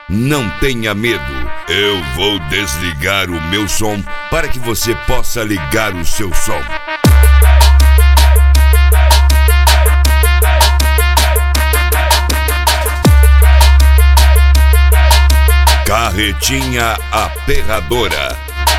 Não tenha medo. Eu vou desligar o meu som para que você possa ligar o seu som. Carretinha Aperradora.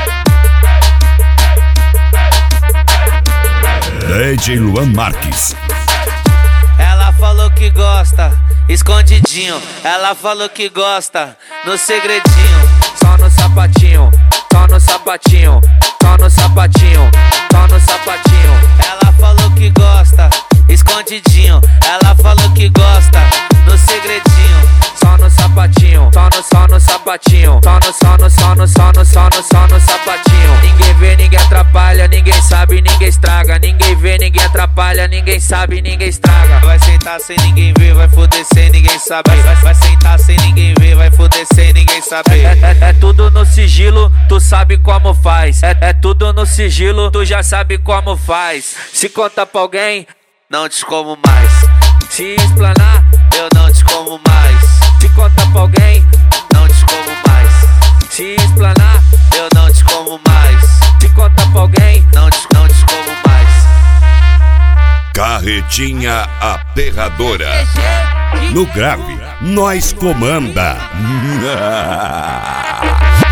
DJ Luan Marques. Ela falou que gosta, escondidinho. Ela falou que gosta, no segredinho. Só no sapatinho, só no sapatinho, só no sapatinho, só no sapatinho. Ela falou que gosta, escondidinho. Ela falou que gosta, no segredinho. Só no sapatinho, só no sapatinho, só no sapatinho. Ninguém vê, ninguém atrapalha, ninguém sabe, ninguém estraga. Ninguém vê, ninguém atrapalha, ninguém sabe, ninguém estraga. Vai sentar sem ninguém ver, vai foder sem ninguém saber. Vai sentar sem ninguém ver, vai foder sem ninguém saber. É tudo no sigilo, tu sabe como faz. É tudo no sigilo, tu já sabe como faz. Se conta pra alguém, não te como mais. Se explanar, eu não te como mais. Se conta pra alguém, não te como mais. Se explanar, eu não te como mais. Se conta pra alguém, não te como mais. Carretinha Aperradora. No grave, nós comanda.